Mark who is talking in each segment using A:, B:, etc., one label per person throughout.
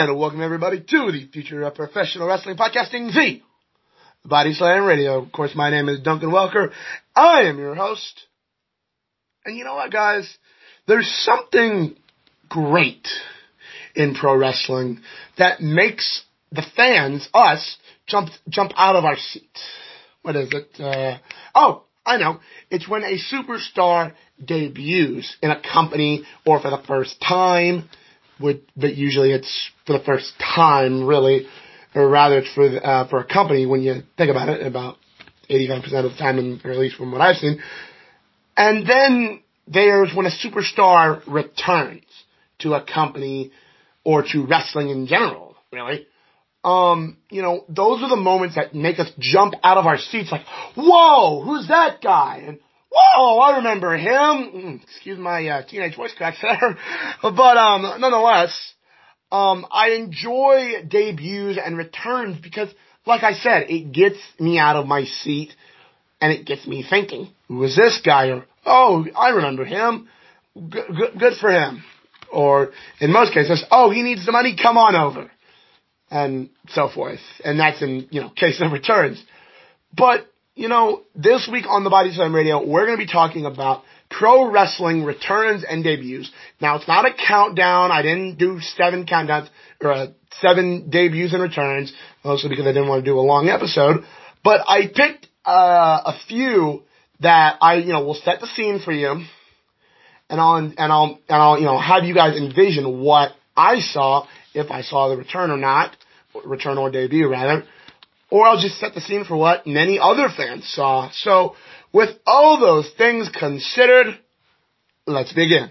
A: And welcome everybody to the Future of Professional Wrestling Podcasting, the Body Slam Radio. Of course, my name is Duncan Welker. I am your host. And you know what, guys? There's something great in pro wrestling that makes the fans, us, jump out of our seats. What is it? I know. It's when a superstar debuts in a company or for the first time. But usually it's for the first time, really, or rather it's for a company when you think about it, about 85% of the time, or at least from what I've seen. And then there's when a superstar returns to a company or to wrestling in general, really. Those are the moments that make us jump out of our seats like, whoa, who's that guy? And whoa, I remember him. Excuse my teenage voice cracks there. But nonetheless, I enjoy debuts and returns because, like I said, it gets me out of my seat and it gets me thinking, who is this guy? Or, oh, I remember him. Good for him. Or, in most cases, oh, he needs the money, come on over. And so forth. And that's in, case of returns. But, this week on the Body Slam Radio, we're going to be talking about pro wrestling returns and debuts. Now, it's not a countdown. I didn't do 7 countdowns, or 7 debuts and returns, mostly because I didn't want to do a long episode. But I picked a few that I, will set the scene for you. And I'll have you guys envision what I saw, if I saw the return or debut rather, or I'll just set the scene for what many other fans saw. So, with all those things considered, let's begin.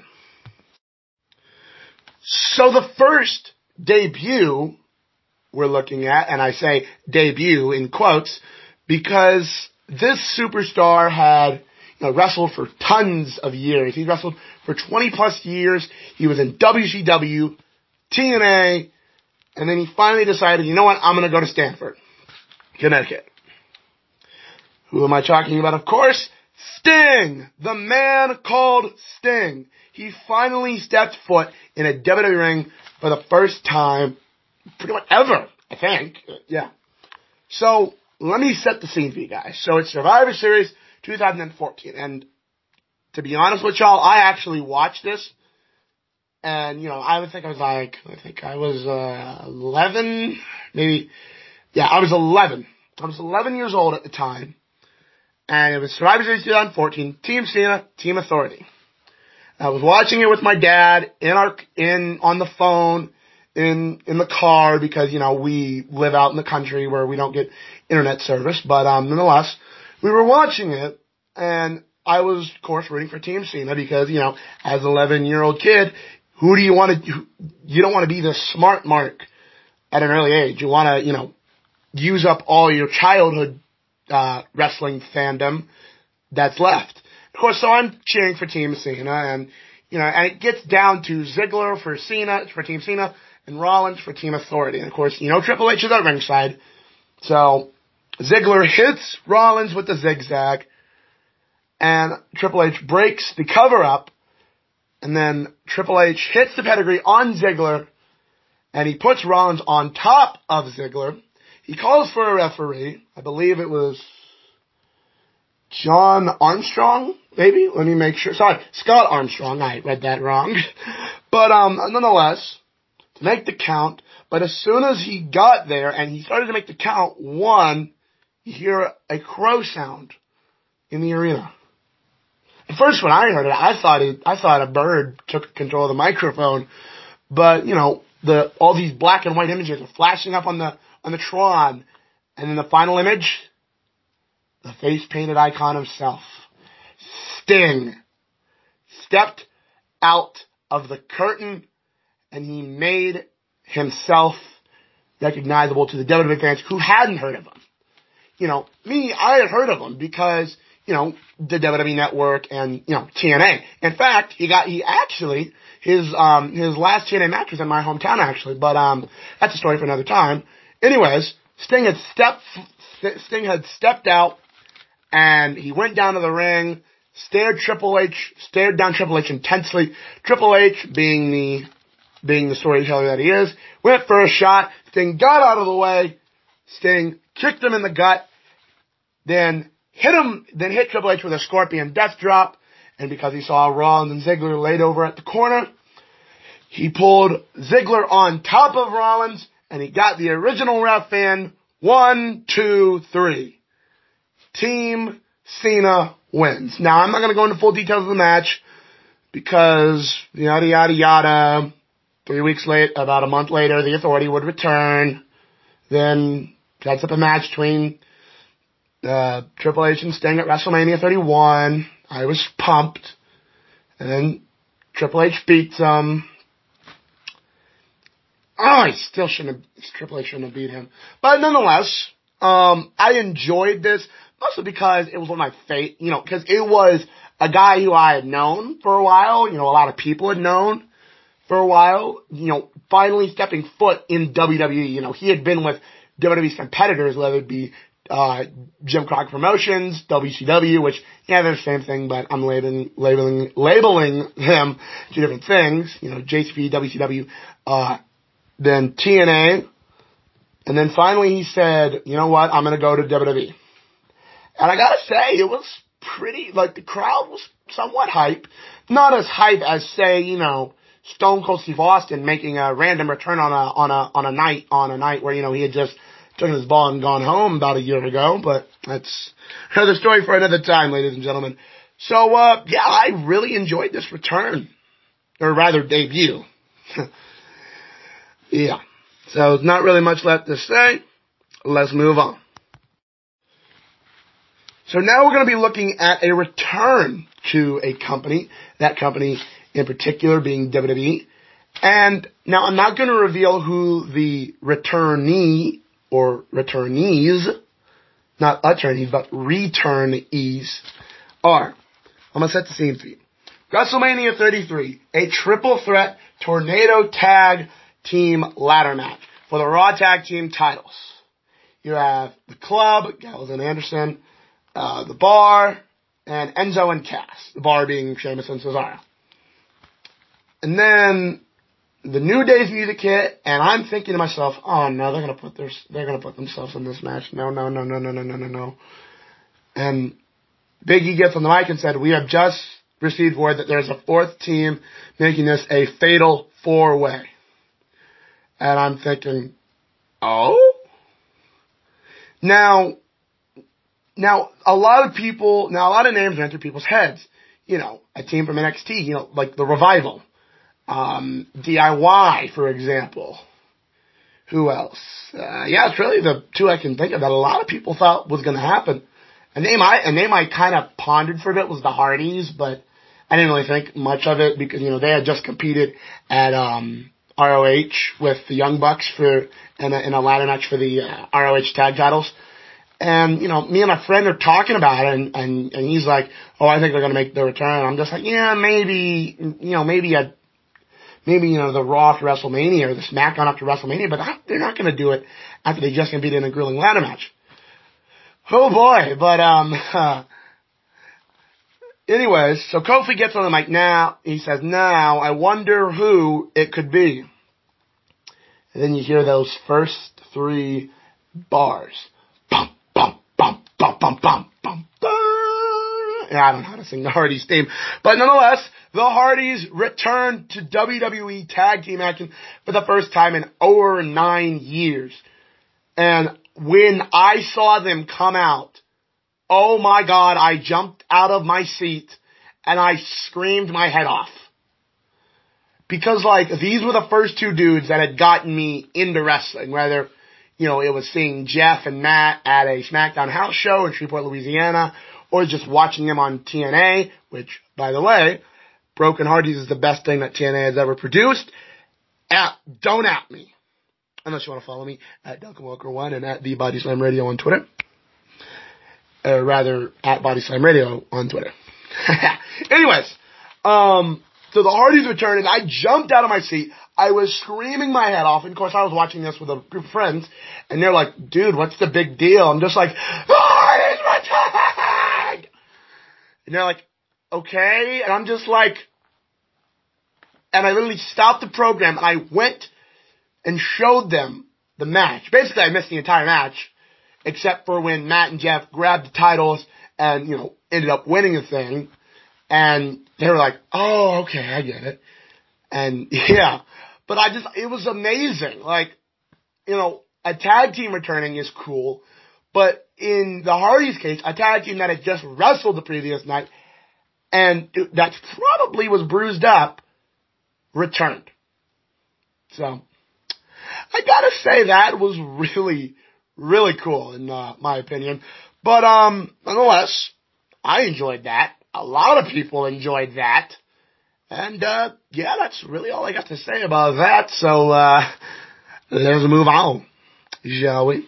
A: So the first debut we're looking at, and I say debut in quotes, because this superstar had wrestled for tons of years. He wrestled for 20 plus years. He was in WCW, TNA, and then he finally decided, you know what, I'm going to go to Stamford, Connecticut. Who am I talking about? Of course, Sting! The man called Sting. He finally stepped foot in a WWE ring for the first time, pretty much ever, I think. Yeah. So, let me set the scene for you guys. So, it's Survivor Series 2014, and to be honest with y'all, I actually watched this. And, I was 11, maybe. Yeah, I was 11. I was 11 years old at the time. And it was Survivor Series 2014, Team Cena, Team Authority. I was watching it with my dad on the phone, in the car, because, we live out in the country where we don't get internet service. But, nonetheless, we were watching it, and I was, of course, rooting for Team Cena because, as an 11-year-old kid, who do you want to, you don't want to be the smart mark at an early age. You want to, use up all your childhood, wrestling fandom that's left. Of course, so I'm cheering for Team Cena and it gets down to Ziggler for Team Cena and Rollins for Team Authority. And of course, Triple H is at ringside. So Ziggler hits Rollins with the zigzag and Triple H breaks the cover up. And then Triple H hits the pedigree on Ziggler, and he puts Rollins on top of Ziggler. He calls for a referee. I believe it was John Armstrong, maybe? Let me make sure. Sorry, Scott Armstrong. I read that wrong. But nonetheless, to make the count. But as soon as he got there and he started to make the count, you hear a crow sound in the arena. At first, when I heard it, I thought a bird took control of the microphone. But all these black and white images are flashing up on the Tron, and then the final image, the face painted icon himself, Sting, stepped out of the curtain, and he made himself recognizable to the WWE fans who hadn't heard of him. Me, I had heard of him because the WWE Network and, TNA. In fact, his last TNA match was in my hometown, actually, but, that's a story for another time. Anyways, Sting had stepped out, and he went down to the ring, stared down Triple H intensely. Triple H, being being the storyteller that he is, went for a shot. Sting got out of the way. Sting kicked him in the gut, then hit Triple H with a Scorpion Death Drop. And because he saw Rollins and Ziggler laid over at the corner, he pulled Ziggler on top of Rollins, and he got the original ref in. 1, 2, 3. Team Cena wins. Now, I'm not going to go into full details of the match because yada, yada, yada. 3 weeks late, about a month later, the Authority would return. Then sets up a match between Triple H and Sting at WrestleMania 31. I was pumped. And then Triple H beats him. Oh, Triple H shouldn't have beat him. But nonetheless, I enjoyed this, mostly because it was one of my because it was a guy who I had known for a while, a lot of people had known for a while, finally stepping foot in WWE. He had been with WWE's competitors, whether it be Jim Crockett Promotions, WCW, which, they're the same thing, but I'm labeling them two different things, JCP, WCW, then TNA, and then finally he said, you know what, I'm gonna go to WWE. And I gotta say, it was pretty, the crowd was somewhat hype. Not as hype as, say, Stone Cold Steve Austin making a random return on a night where, he had just taken his ball and gone home about a year ago, but that's another story for another time, ladies and gentlemen. So, I really enjoyed this return. Or rather, debut. Yeah. So, not really much left to say. Let's move on. So now we're going to be looking at a return to a company, that company in particular being WWE. And now I'm not going to reveal who the returnee or returnees, not attorneys, but returnees are. I'm going to set the scene for you. WrestleMania 33, a triple threat tornado tag team ladder match for the Raw Tag Team titles. You have the Club, Gallows and Anderson, the Bar, and Enzo and Cass. The Bar being Sheamus and Cesaro. And then the New Day's music hit, and I'm thinking to myself, oh no, they're gonna put themselves in this match. No. And Big E gets on the mic and said, we have just received word that there's a fourth team making this a fatal 4-way. And I'm thinking, oh? Now, a lot of names enter people's heads. A team from NXT, like the Revival. DIY, for example. Who else? It's really the two I can think of that a lot of people thought was going to happen. A name I kind of pondered for a bit was the Hardys, but I didn't really think much of it because, they had just competed at, ROH with the Young Bucks in a ladder match for the ROH tag titles. And, me and my friend are talking about it and he's like, oh, I think they're going to make the return. And I'm just like, yeah, maybe the Raw after WrestleMania or the SmackDown after WrestleMania, but they're not going to do it after they just competed in a grueling ladder match. Oh boy, but, anyways, so Kofi gets on the mic now. He says, now, I wonder who it could be. And then you hear those first 3 bars. Bum, bum, bum, bum, bum, bum, bum, bum. And I don't know how to sing the Hardys theme. But nonetheless, the Hardys return to WWE Tag Team action for the first time in over 9 years. And when I saw them come out, oh my God, I jumped out of my seat and I screamed my head off. Because these were the first 2 dudes that had gotten me into wrestling, whether, it was seeing Jeff and Matt at a SmackDown house show in Shreveport, Louisiana, or just watching them on TNA, which, by the way, Broken Hardys is the best thing that TNA has ever produced. Don't at me. Unless you want to follow me at Duncan Walker1 and at the Body Slam Radio on Twitter. Or rather, at Body Slam Radio on Twitter. Anyways, so the Hardys returned and I jumped out of my seat. I was screaming my head off. And of course, I was watching this with a group of friends. And they're like, dude, what's the big deal? I'm just like, the Hardys returned! And they're like, okay. And I'm just like, and I literally stopped the program and I went and showed them the match. Basically, I missed the entire match, except for when Matt and Jeff grabbed the titles and, ended up winning the thing. And they were like, oh, okay, I get it. And yeah, but it was amazing. Like, a tag team returning is cool, but in the Hardys' case, a tag team that had just wrestled the previous night and that probably was bruised up, returned. So, I gotta say that was really, really cool in my opinion. But, nonetheless, I enjoyed that. A lot of people enjoyed that. And, yeah, that's really all I got to say about that. So, let's move on, shall we?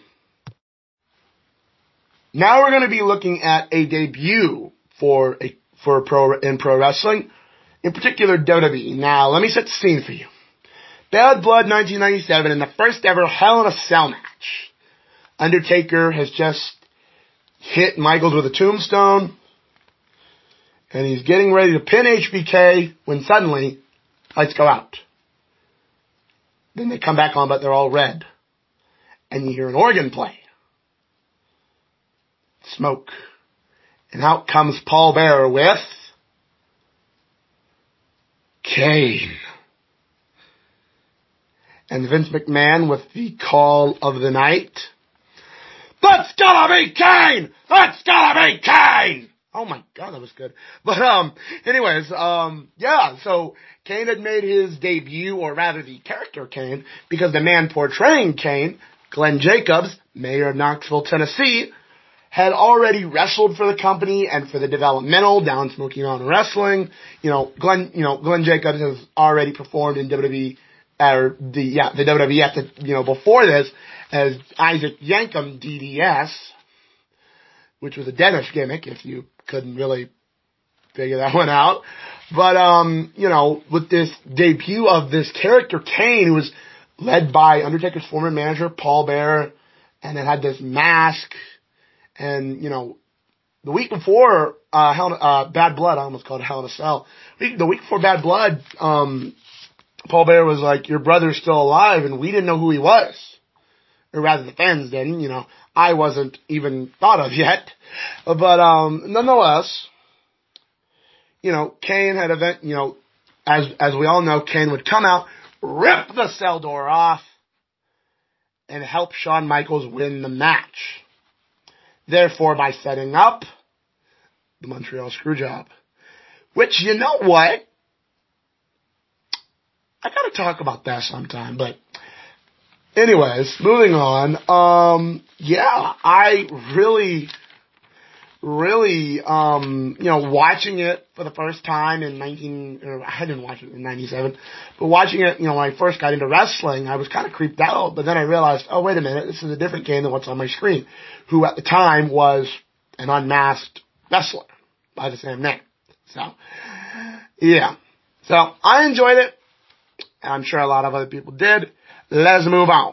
A: Now we're going to be looking at a debut for pro wrestling, in particular WWE. Now, let me set the scene for you. Bad Blood 1997 in the first ever Hell in a Cell match. Undertaker has just hit Michaels with a tombstone, and he's getting ready to pin HBK when suddenly lights go out. Then they come back on, but they're all red. And you hear an organ play. Smoke. And out comes Paul Bearer with Kane. And Vince McMahon with the call of the night. That's gotta be Kane! That's gotta be Kane! Oh my god, that was good. But, anyways, yeah, so Kane had made his debut, or rather the character Kane, because the man portraying Kane, Glenn Jacobs, mayor of Knoxville, Tennessee, had already wrestled for the company and for the developmental down Smoky Mountain Wrestling. Glenn Jacobs has already performed in WWE, the WWE before this as Isaac Yankem DDS, which was a dentist gimmick if you couldn't really figure that one out. But, with this debut of this character Kane, who was led by Undertaker's former manager, Paul Bearer, and it had this mask. And, the week before, Bad Blood, I almost called it Hell in a Cell. The week before Bad Blood, Paul Bearer was like, your brother's still alive, and we didn't know who he was. Or rather, the fans didn't, I wasn't even thought of yet. But, nonetheless, Kane had as we all know, Kane would come out, rip the cell door off, and help Shawn Michaels win the match. Therefore, by setting up the Montreal Screwjob. Which, you know what? I gotta talk about that sometime, but anyways, moving on. Yeah, I really, watching it for the first time I didn't watch it in 97, but watching it, when I first got into wrestling, I was kind of creeped out, but then I realized, oh, wait a minute, this is a different Kane than what's on my screen, who at the time was an unmasked wrestler by the same name. So, yeah. So, I enjoyed it, and I'm sure a lot of other people did. Let's move on.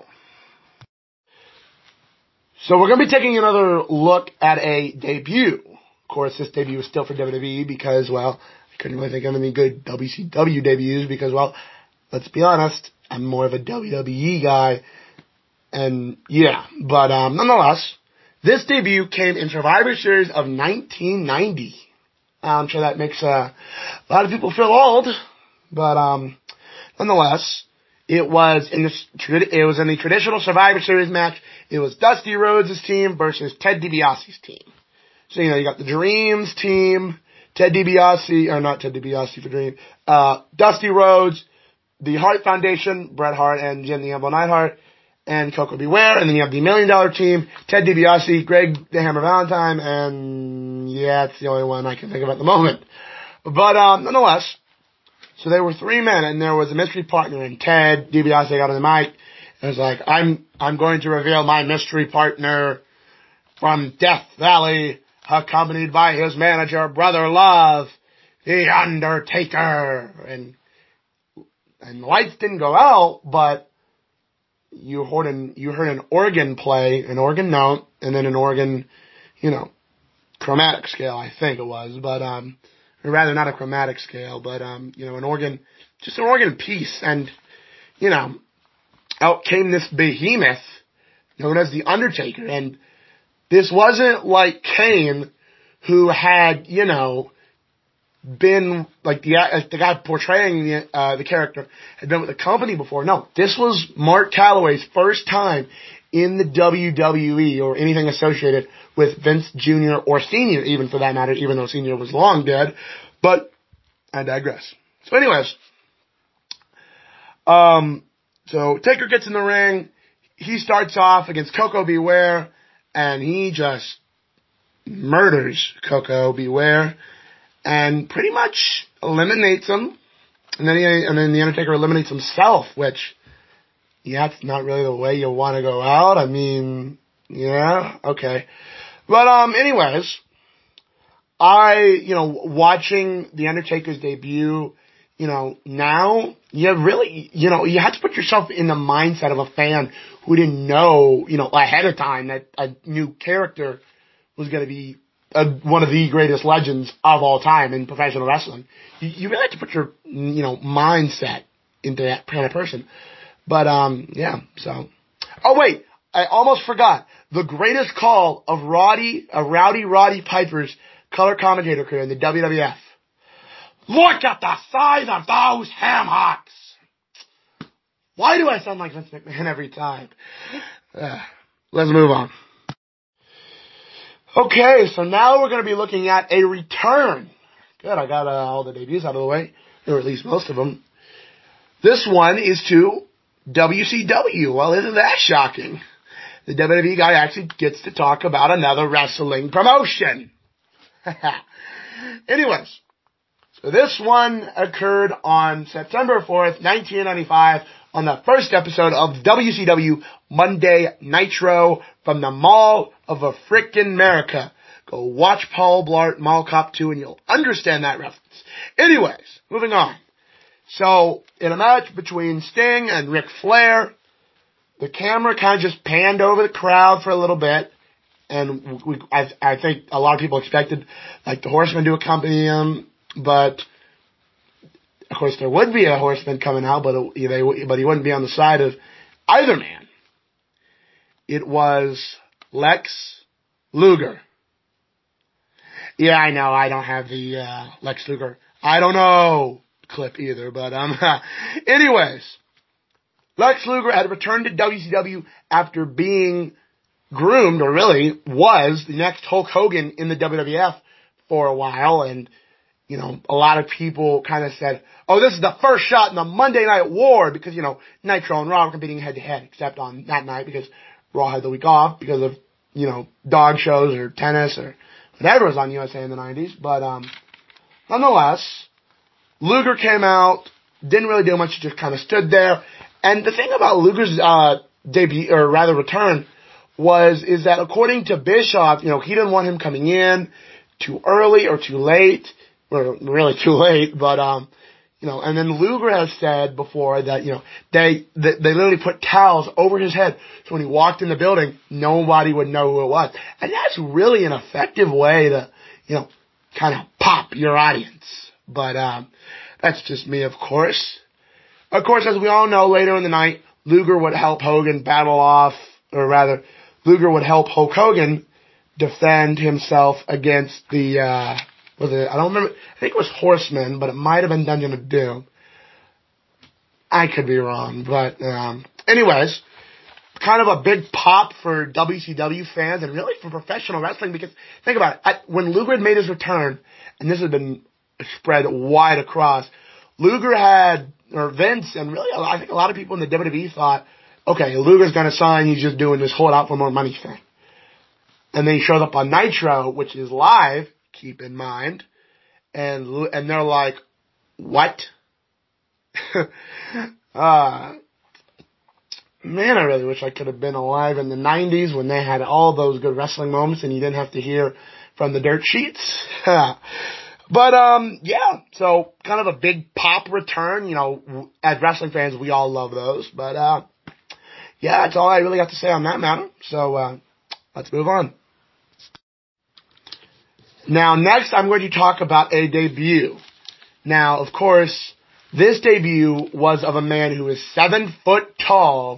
A: So we're going to be taking another look at a debut. Of course, this debut is still for WWE because, well, I couldn't really think of any good WCW debuts because, well, let's be honest, I'm more of a WWE guy. And, yeah, but nonetheless, this debut came in Survivor Series of 1990. I'm sure that makes a lot of people feel old, but nonetheless, it was in the traditional Survivor Series match. It was Dusty Rhodes' team versus Ted DiBiase's team. So, you got the Dreams team, Ted DiBiase, or not Ted DiBiase for Dream, Dusty Rhodes, the Hart Foundation, Bret Hart and Jim the Anvil Neidhart, and Coco Beware, and then you have the $1 Million Team, Ted DiBiase, Greg the Hammer Valentine, and yeah, it's the only one I can think of at the moment. But, nonetheless, so there were three men, and there was a mystery partner, and Ted DiBiase got on the mic, and was like, I'm going to reveal my mystery partner from Death Valley, accompanied by his manager, Brother Love, The Undertaker. And the lights didn't go out, but you heard an organ play, an organ note, and then an organ, chromatic scale, I think it was, but, or or rather not a chromatic scale, but, an organ, just an organ piece. And, out came this behemoth known as The Undertaker. And this wasn't like Kane, who had, been like the guy portraying the character had been with the company before. No, this was Mark Calloway's first time in the WWE or anything associated with Vince Jr. or Sr. even for that matter, even though Sr. was long dead. But I digress. So anyways, so Taker gets in the ring. He starts off against Koko B. Ware, and he just murders Koko B. Ware and pretty much eliminates him. And then the Undertaker eliminates himself, which, yeah, it's not really the way you want to go out. I mean, yeah, okay. But, anyways, watching The Undertaker's debut, now, you really, you have to put yourself in the mindset of a fan who didn't know, ahead of time that a new character was going to be one of the greatest legends of all time in professional wrestling. You really have to put your, mindset into that kind of person. But, yeah, so. Oh, wait, I almost forgot. The greatest call of Rowdy Roddy Piper's color commentator career in the WWF. Look at the size of those ham hocks. Why do I sound like Vince McMahon every time? Let's move on. Okay, so now we're going to be looking at a return. Good, I got all the debuts out of the way, or at least most of them. This one is to WCW. Well, isn't that shocking? The WWE guy actually gets to talk about another wrestling promotion. Anyways, so this one occurred on September 4th, 1995, on the first episode of WCW Monday Nitro from the Mall of a Frickin' America. Go watch Paul Blart Mall Cop 2 and you'll understand that reference. Anyways, moving on. So, in a match between Sting and Ric Flair, the camera kind of just panned over the crowd for a little bit. And I think a lot of people expected, like, the Horsemen to accompany him. But, of course, there would be a Horseman coming out, but he wouldn't be on the side of either man. It was Lex Luger. Yeah, I know, I don't have the Lex Luger I don't know clip either, but anyways, Lex Luger had returned to WCW after being groomed, or really was the next Hulk Hogan in the WWF for a while, and a lot of people kind of said, oh, this is the first shot in the Monday Night War, because, Nitro and Raw were competing head-to-head, except on that night, because Raw had the week off, because of, dog shows, or tennis, or whatever was on USA in the 90s, but, nonetheless, Luger came out, didn't really do much, just kind of stood there, and the thing about Luger's, debut, or rather return, is that according to Bischoff, he didn't want him coming in too early or too late, or really too late, but, and then Luger has said before that, they literally put towels over his head, so when he walked in the building, nobody would know who it was. And that's really an effective way to, kind of pop your audience. But, that's just me, of course. Of course, as we all know, later in the night, Luger would help Hogan battle off, or rather, Luger would help Hulk Hogan defend himself against the, I don't remember, I think it was Horseman, but it might have been Dungeon of Doom. I could be wrong, but, anyways, kind of a big pop for WCW fans and really for professional wrestling, because think about it, when Luger had made his return, and this has been spread wide across, Luger had, or Vince, and really I think a lot of people in the WWE thought, okay, Luger's gonna sign, he's just doing this hold out for more money thing. And then he showed up on Nitro, which is live, keep in mind, and they're like, what? Man, I really wish I could have been alive in the 90s when they had all those good wrestling moments and you didn't have to hear from the dirt sheets. But, yeah, so kind of a big pop return, as wrestling fans, we all love those. But, yeah, that's all I really got to say on that matter. So, let's move on. Now, next I'm going to talk about a debut. Now, of course, this debut was of a man who is 7 foot tall,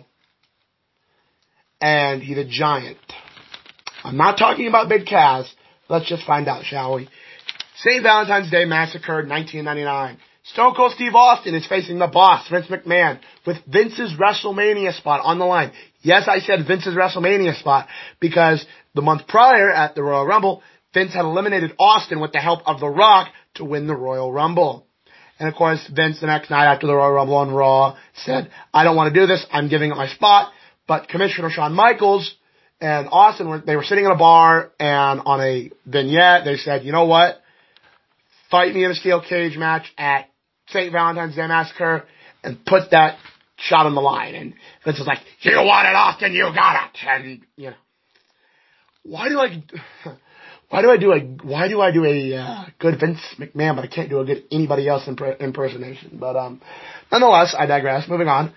A: and he's a giant. I'm not talking about Big Cass. Let's just find out, shall we? St. Valentine's Day Massacre 1999. Stone Cold Steve Austin is facing the boss, Vince McMahon, with Vince's WrestleMania spot on the line. Yes, I said Vince's WrestleMania spot because the month prior at the Royal Rumble, Vince had eliminated Austin with the help of The Rock to win the Royal Rumble. And of course, Vince the next night after the Royal Rumble on Raw said, I don't want to do this, I'm giving up my spot. But Commissioner Shawn Michaels and Austin, they were sitting in a bar, and on a vignette, they said, you know what? Fight me in a steel cage match at St. Valentine's Day Massacre and put that shot on the line. And Vince was like, you want it, Austin, you got it. And, you know, why do I do a good Vince McMahon, but I can't do a good anybody else impersonation? But, nonetheless, I digress. Moving on.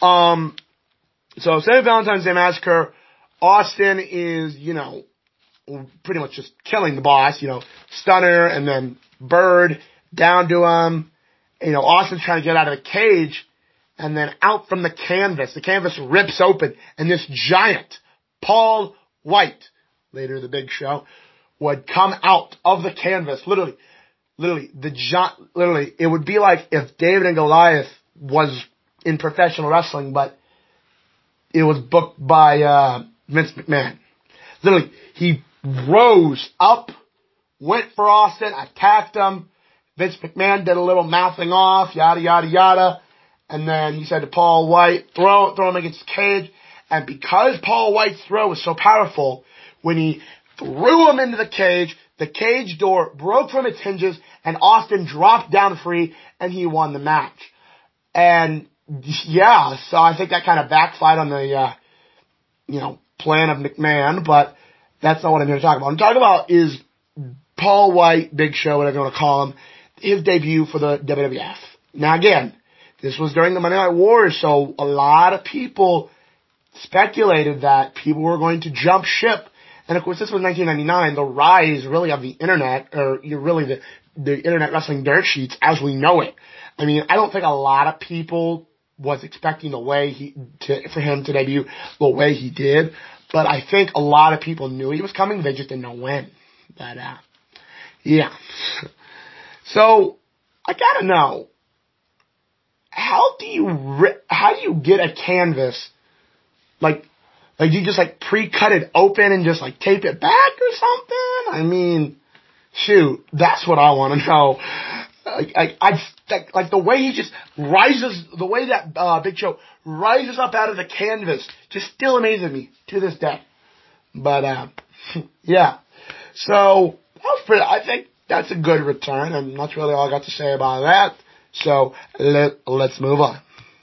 A: So St. Valentine's Day Massacre, Austin is, you know, pretty much just killing the boss, you know, stunner and then bird down to him. You know, Austin's trying to get out of the cage, and then out from the canvas rips open, and this giant, Paul White, later the Big Show, would come out of the canvas, literally, it would be like if David and Goliath was in professional wrestling, but it was booked by, Vince McMahon. Literally, he rose up, went for Austin, attacked him. Vince McMahon did a little mouthing off, yada, yada, yada. And then he said to Paul White, throw him against the cage. And because Paul White's throw was so powerful, when he threw him into the cage door broke from its hinges, and Austin dropped down free, and he won the match. And, yeah, so I think that kind of backfired on the, plan of McMahon, but that's not what I'm here to talk about. What I'm talking about is Paul White, Big Show, whatever you want to call him, his debut for the WWF. Now again, this was during the Monday Night Wars, so a lot of people speculated that people were going to jump ship. And of course, this was 1999, the rise really of the internet, or really the internet wrestling dirt sheets as we know it. I mean, I don't think a lot of people was expecting for him to debut the way he did, but I think a lot of people knew he was coming, they just didn't know when. But, yeah. So, I gotta know, how do you get a canvas, like you just pre-cut it open and just tape it back or something? I mean, shoot, that's what I want to know. The way he just rises, the way that Big Show rises up out of the canvas just still amazes me to this day. But, yeah. So, I think that's a good return, and that's really all I got to say about that. So, let's move on.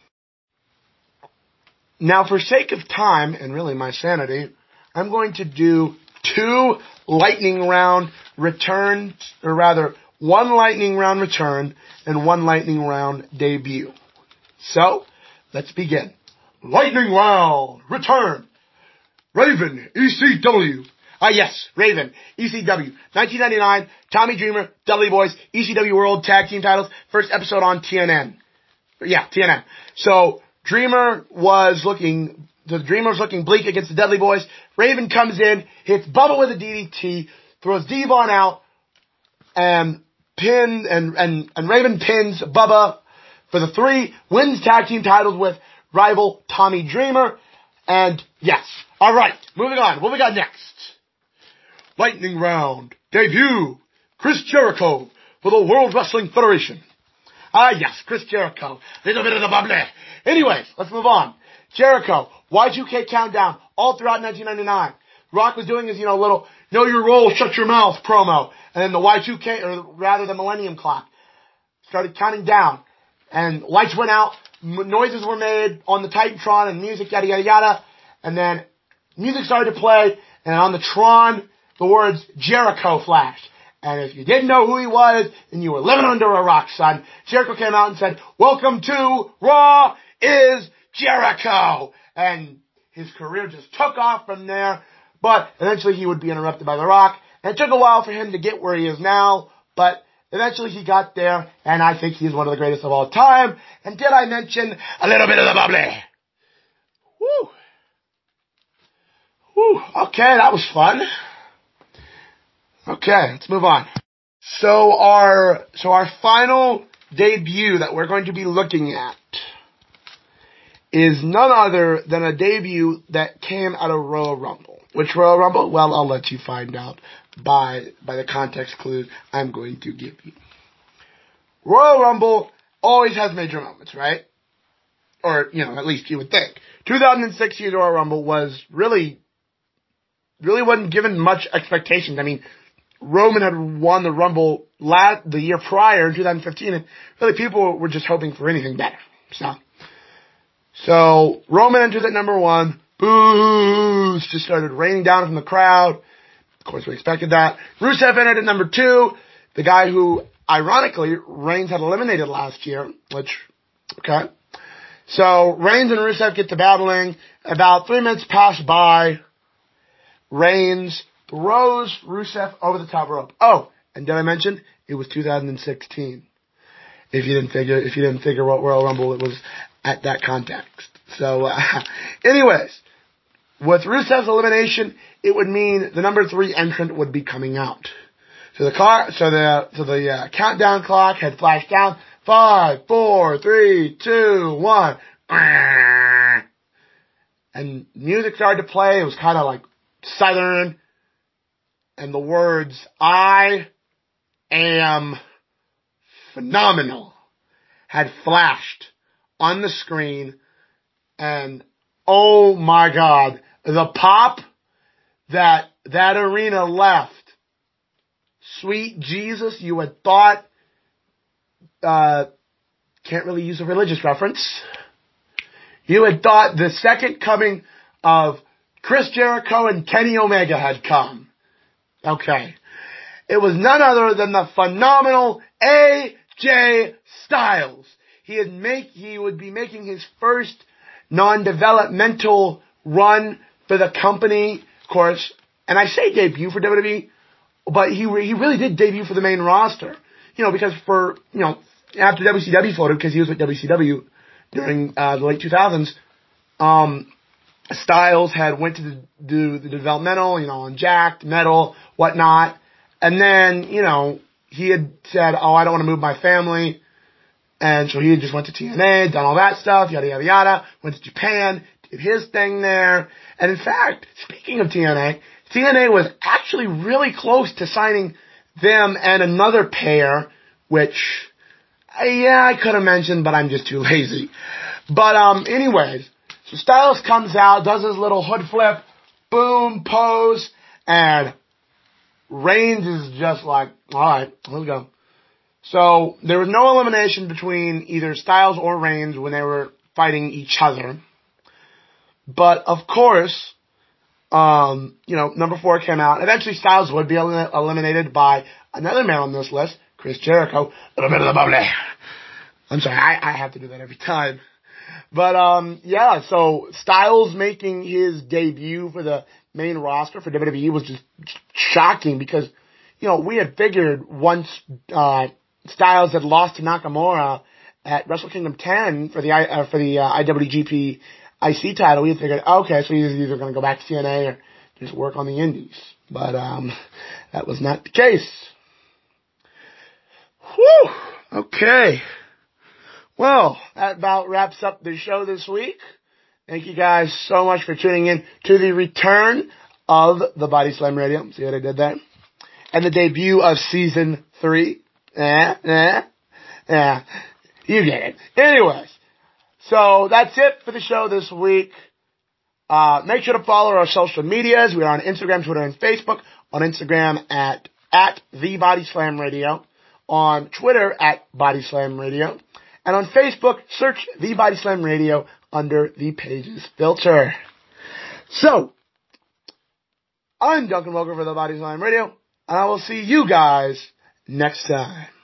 A: Now, for sake of time, and really my sanity, I'm going to do 2 lightning round returns, or rather, 1 lightning round return and 1 lightning round debut. So, let's begin. Lightning round return. Raven, ECW. Yes, Raven, ECW. 1999, Tommy Dreamer, Dudley Boys, ECW World Tag Team titles. First episode on TNN. Yeah, TNN. So, Dreamer was looking bleak against the Dudley Boys. Raven comes in, hits Bubba with a DDT, throws Devon out, and Raven pins Bubba for the 3, wins tag team titles with rival Tommy Dreamer. And yes. Alright, moving on. What we got next? Lightning round. Debut. Chris Jericho for the World Wrestling Federation. Yes, Chris Jericho. Little bit of the bubbly. Anyways, let's move on. Jericho, Y2K Countdown, all throughout 1999. Rock was doing his, little know your role, shut your mouth promo. And then the Y2K, or rather the Millennium Clock, started counting down. And lights went out, noises were made on the Titantron and music, yada, yada, yada. And then music started to play, and on the Tron, the words Jericho flashed. And if you didn't know who he was, then you were living under a rock, son. Jericho came out and said, welcome to Raw is Jericho. And his career just took off from there. But eventually he would be interrupted by The Rock. And it took a while for him to get where he is now, but eventually he got there, and I think he's one of the greatest of all time. And did I mention a little bit of the bubbly? Woo! Woo! Okay, that was fun. Okay, let's move on. So our final debut that we're going to be looking at is none other than a debut that came out of Royal Rumble. Which Royal Rumble? Well, I'll let you find out by the context clues I'm going to give you. Royal Rumble always has major moments, right? Or, at least you would think. 2006 year's Royal Rumble was really wasn't given much expectations. I mean, Roman had won the Rumble the year prior in 2015, and really people were just hoping for anything better. So Roman enters at number 1. Boos just started raining down from the crowd. Of course, we expected that. Rusev entered at number 2. The guy who, ironically, Reigns had eliminated last year, okay. So Reigns and Rusev get to battling. About 3 minutes pass by. Reigns throws Rusev over the top rope. Oh, and did I mention it was 2016? If you didn't figure what Royal Rumble it was at that context. So, anyways, with Rusev's elimination, it would mean the number 3 entrant would be coming out. So the countdown clock had flashed down. 5, 4, 3, 2, 1. And music started to play. It was kind of like Southern. And the words, "I am phenomenal," had flashed on the screen. And oh my God, the pop that arena left. Sweet Jesus, you had thought, can't really use a religious reference. You had thought the second coming of Chris Jericho and Kenny Omega had come. Okay. It was none other than the phenomenal AJ Styles. He would be making his first non-developmental run for the company, of course. And I say debut for WWE, but he really did debut for the main roster. Because after WCW folded, because he was with WCW during the late 2000s, Styles had went to do the developmental, on Jacked, Metal, whatnot. And then, he had said, I don't want to move my family. And so he just went to TNA, done all that stuff, yada, yada, yada. Went to Japan, did his thing there. And in fact, speaking of TNA was actually really close to signing them and another pair, which, I could have mentioned, but I'm just too lazy. But, anyways, so Styles comes out, does his little hood flip, boom, pose, and Reigns is just like, alright, let's go. So, there was no elimination between either Styles or Reigns when they were fighting each other. But, of course, number 4 came out. Eventually, Styles would be eliminated by another man on this list, Chris Jericho. A little bit of the bubbly. I'm sorry, I have to do that every time. But, so Styles making his debut for the main roster for WWE was just shocking because, we had figured once, Styles had lost to Nakamura at Wrestle Kingdom 10 for the IWGP IC title, we had figured, okay, so he's either going to go back to TNA or just work on the indies. But, that was not the case. Whew! Okay. Well, that about wraps up the show this week. Thank you guys so much for tuning in to the return of the Body Slam Radio. See what I did there? And the debut of Season 3. Yeah. You get it. Anyways. So that's it for the show this week. Make sure to follow our social medias. We are on Instagram, Twitter, and Facebook. On Instagram at The Body Slam Radio. On Twitter at Body Slam Radio. And on Facebook, search The Body Slam Radio under the Pages filter. So, I'm Duncan Welker for The Body Slam Radio, and I will see you guys next time.